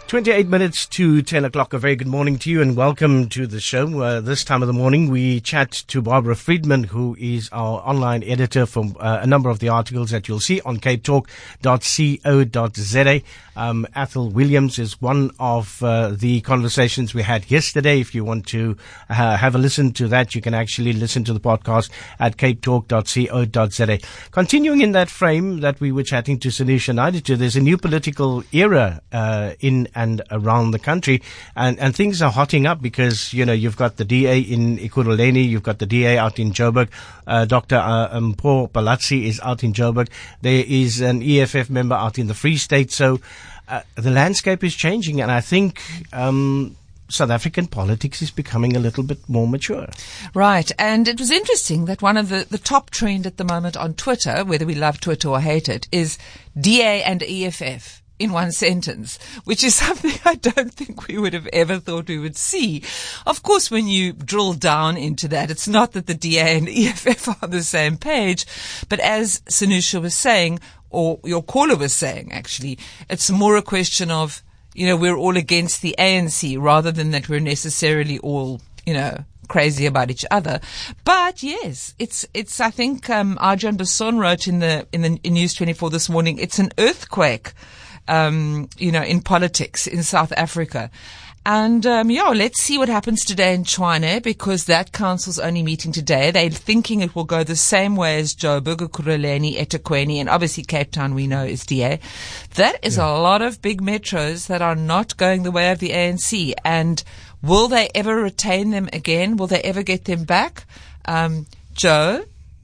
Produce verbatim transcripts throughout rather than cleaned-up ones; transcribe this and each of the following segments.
twenty-eight minutes to ten o'clock. A very good morning to you and welcome to the show. Uh, this time of the morning, we chat to Barbara Friedman, who is our online editor for uh, a number of the articles that you'll see on cape talk dot co dot za. Um, Athol Williams is one of uh, the conversations we had yesterday. If you want to uh, have a listen to that, you can actually listen to the podcast at cape talk dot co dot za. Continuing in that frame that we were chatting to Sanisha Naidoo, there's a new political era uh, in and around the country, and, and things are hotting up because, you know, you've got the D A in Ekurhuleni, you've got the D A out in Joburg, uh, Doctor Uh, Mpho Phalatse is out in Joburg, there is an E F F member out in the Free State, so uh, the landscape is changing, and I think um South African politics is becoming a little bit more mature. Right. And it was interesting that one of the, the top trend at the moment on Twitter, whether we love Twitter or hate it, is D A and E F F in one sentence, which is something I don't think we would have ever thought we would see. Of course, when you drill down into that, it's not that the D A and E F F are on the same page, but as Sanusha was saying, or your caller was saying, actually, it's more a question of, you know, we're all against the A N C rather than that we're necessarily all, you know, crazy about each other. But yes, it's, it's, I think, um, Arjan Basson wrote in the, in the in News twenty-four this morning, it's an earthquake, um, you know, in politics in South Africa. And, um, yeah, let's see what happens today in Tshwane, because that council's only meeting today. They're thinking it will go the same way as Joburg, Ekurhuleni, eThekwini, and obviously Cape Town we know is D A. That is yeah. a lot of big metros that are not going the way of the A N C. And will they ever retain them again? Will they ever get them back? Um, Joe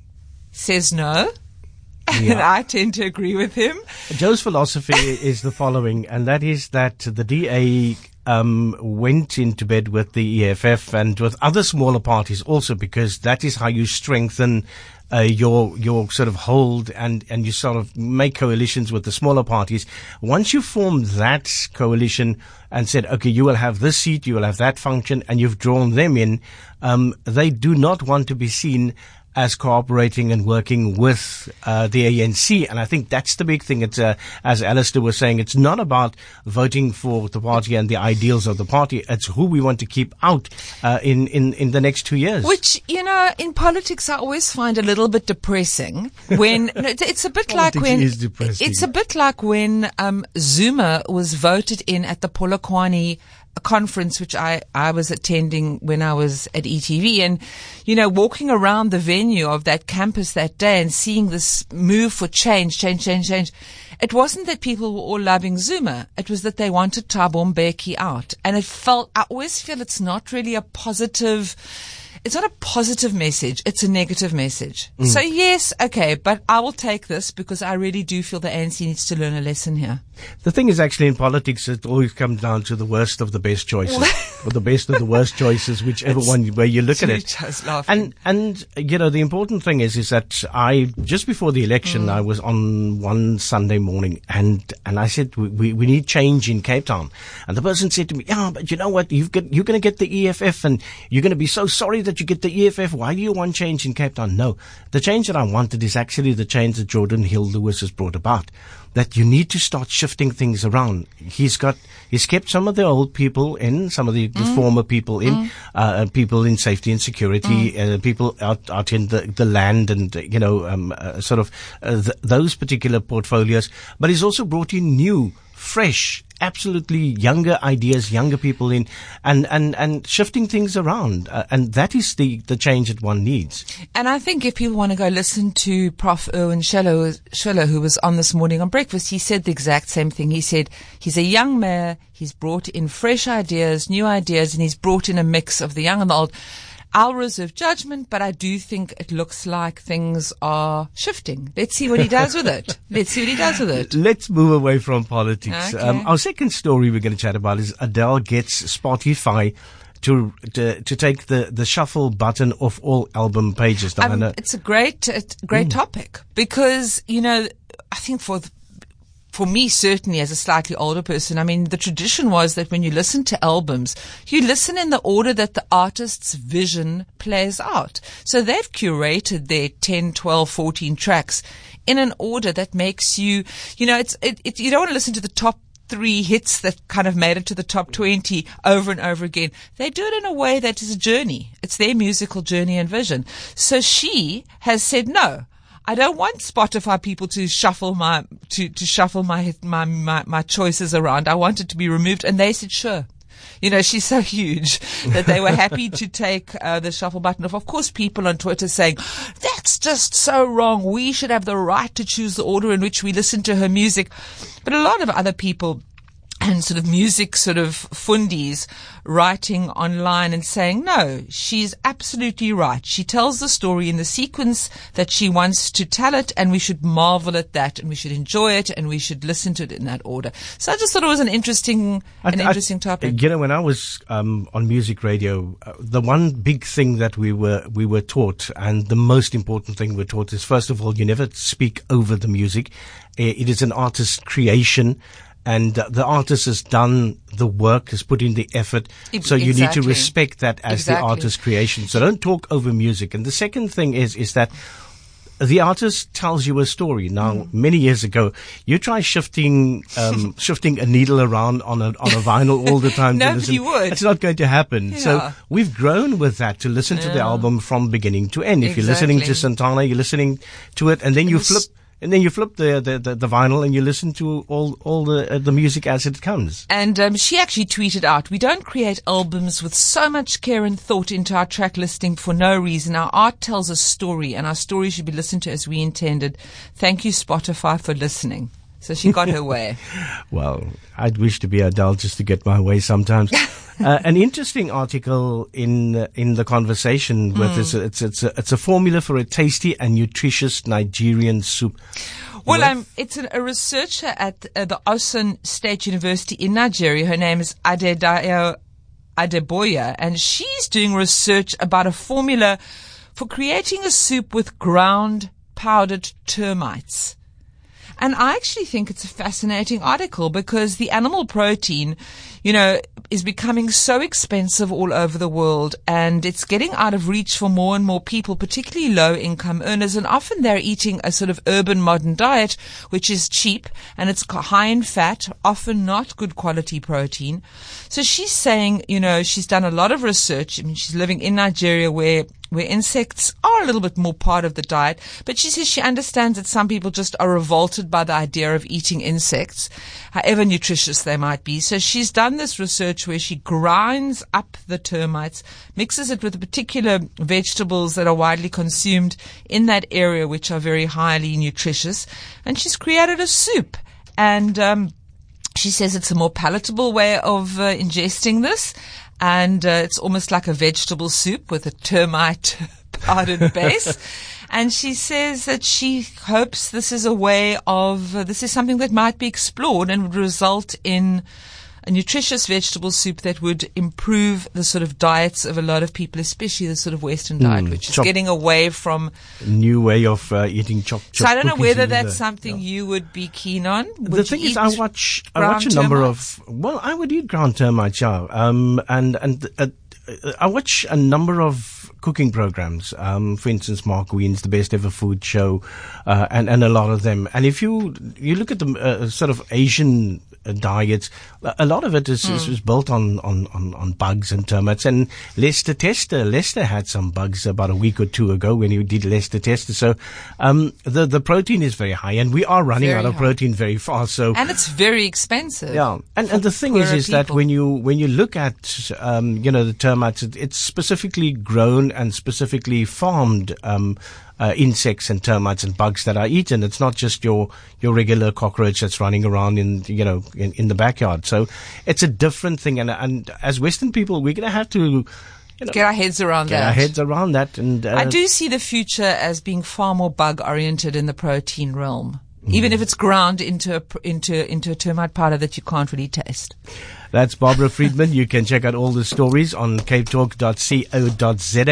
says no. Yeah. And I tend to agree with him. Joe's philosophy is the following, and that is that the D A um went into bed with the E F F and with other smaller parties also, because that is how you strengthen uh, your your sort of hold and and you sort of make coalitions with the smaller parties. Once you form that coalition and said, okay, you will have this seat, you will have that function, and you've drawn them in, um they do not want to be seen as cooperating and working with uh, the A N C. And I think that's the big thing. It's, uh, as Alistair was saying, it's not about voting for the party and the ideals of the party. It's who we want to keep out uh, in, in, in the next two years. Which, you know, in politics I always find a little bit depressing when it's a bit like when is depressing. It's a bit like when um, Zuma was voted in at the Polokwane a conference which I, I was attending when I was at E T V, and, you know, walking around the venue of that campus that day and seeing this move for change, change, change, change. It wasn't that people were all loving Zuma. It was that they wanted Thabo Mbeki out. And it felt, I always feel it's not really a positive, it's not a positive message. It's a negative message. Mm. So yes, okay, but I will take this because I really do feel the A N C needs to learn a lesson here. The thing is, actually, in politics, it always comes down to the worst of the best choices, or the best of the worst choices, whichever it's, one way you look at it. And and you know, the important thing is is that I just before the election, mm. I was on one Sunday morning, and and I said we, we we need change in Cape Town, and the person said to me, yeah, but you know what, you've got you're going to get the E F F, and you're going to be so sorry that you get the E F F. Why do you want change in Cape Town? No, the change that I wanted is actually the change that Jordan Hill Lewis has brought about. That you need to start shifting things around. He's got, he's kept some of the old people in, some of the, the mm. former people in, mm. uh, people in safety and security, mm. uh, people out, out in the, the land and, you know, um, uh, sort of, uh, th- those particular portfolios. But he's also brought in new, fresh, absolutely younger ideas, younger people in, and, and, and shifting things around. Uh, and that is the, the change that one needs. And I think if people want to go listen to Professor Erwin Schiller, who was on this morning on Breakfast, he said the exact same thing. He said he's a young mayor, he's brought in fresh ideas, new ideas, and he's brought in a mix of the young and the old. I'll reserve judgment, but I do think it looks like things are shifting. Let's see what he does with it. Let's see what he does with it. Let's move away from politics. Okay. Um, our second story we're going to chat about is Adele gets Spotify to to, to take the, the shuffle button off all album pages. Um, it's a great, a great mm. topic because, you know, I think for the, For me, certainly, as a slightly older person, I mean, the tradition was that when you listen to albums, you listen in the order that the artist's vision plays out. So they've curated their ten, twelve, fourteen tracks in an order that makes you, you know, it's, it, it, you don't want to listen to the top three hits that kind of made it to the top twenty over and over again. They do it in a way that is a journey. It's their musical journey and vision. So she has said, no, I don't want Spotify people to shuffle my, to, to shuffle my, my, my, my choices around. I want it to be removed. And they said, sure. You know, she's so huge that they were happy to take uh, the shuffle button off. Of course, people on Twitter saying, that's just so wrong. We should have the right to choose the order in which we listen to her music. But a lot of other people and sort of music sort of fundies writing online and saying, no, she's absolutely right. She tells the story in the sequence that she wants to tell it, and we should marvel at that, and we should enjoy it, and we should listen to it in that order. So I just thought it was an interesting, an I, interesting I, topic. You know, when I was um, on music radio, uh, the one big thing that we were we were taught, and the most important thing we're taught, is first of all, you never speak over the music. It is an artist's creation. And uh, the artist has done the work, has put in the effort. So you exactly. need to respect that as exactly. the artist's creation. So don't talk over music. And the second thing is, is that the artist tells you a story. Now, mm. many years ago, you try shifting, um, shifting a needle around on a, on a vinyl all the time. Nobody would. It's not going to happen. Yeah. So we've grown with that to listen yeah. to the album from beginning to end. If exactly. you're listening to Santana, you're listening to it, and then you flip. And then you flip the, the, the, the vinyl and you listen to all, all the, uh, the music as it comes. And, um, she actually tweeted out, we don't create albums with so much care and thought into our track listing for no reason. Our art tells a story, and our story should be listened to as we intended. Thank you, Spotify, for listening. So she got her way. Well, I'd wish to be Adele just to get my way sometimes. uh, an interesting article in uh, in the conversation with mm. this. It's it's a, it's a formula for a tasty and nutritious Nigerian soup. Well, um, it's an, a researcher at uh, the Osun State University in Nigeria. Her name is Adedayo Adeboya, and she's doing research about a formula for creating a soup with ground powdered termites. And I actually think it's a fascinating article because the animal protein, you know, is becoming so expensive all over the world, and it's getting out of reach for more and more people, particularly low income earners. And often they're eating a sort of urban modern diet, which is cheap and it's high in fat, often not good quality protein. So she's saying, you know, she's done a lot of research. I mean, she's living in Nigeria where where insects are a little bit more part of the diet. But she says she understands that some people just are revolted by the idea of eating insects, however nutritious they might be. So she's done this research where she grinds up the termites, mixes it with the particular vegetables that are widely consumed in that area, which are very highly nutritious. And she's created a soup. And um, she says it's a more palatable way of uh, ingesting this. And uh, it's almost like a vegetable soup with a termite powdered base. And she says that she hopes this is a way of, uh, this is something that might be explored and would result in a nutritious vegetable soup that would improve the sort of diets of a lot of people, especially the sort of Western diet, mm, which is chop, getting away from a new way of uh, eating chopped. Chop so I don't know whether that's the, something yeah. you would be keen on. Would the thing is, I watch, I watch a number termites? of. Well, I would eat ground termites, yeah. Um, and and uh, I watch a number of cooking programs. Um, for instance, Mark Wien's The Best Ever Food Show, uh, and and a lot of them. And if you you look at the uh, sort of Asian diets, a lot of it is, mm. is, is built on, on, on, on bugs and termites. And Lester Tester, Lester had some bugs about a week or two ago when he did Lester Tester. So, um, the, the protein is very high, and we are running very out of high. protein very fast. So, and it's very expensive. Yeah. And, and the thing is, is people. that when you, when you look at, um, you know, the termites, it, it's specifically grown and specifically farmed, um, Uh, insects and termites and bugs that are eaten. It's not just your, your regular cockroach that's running around in, you know, in, in the backyard. So it's a different thing. And, and as Western people, we're going to have to, you know, get our heads around get that. our heads around that. And, uh, I do see the future as being far more bug oriented in the protein realm. Mm. Even if it's ground into a, into, into a termite powder that you can't really taste. That's Barbara Friedman. You can check out all the stories on cape talk dot co dot za.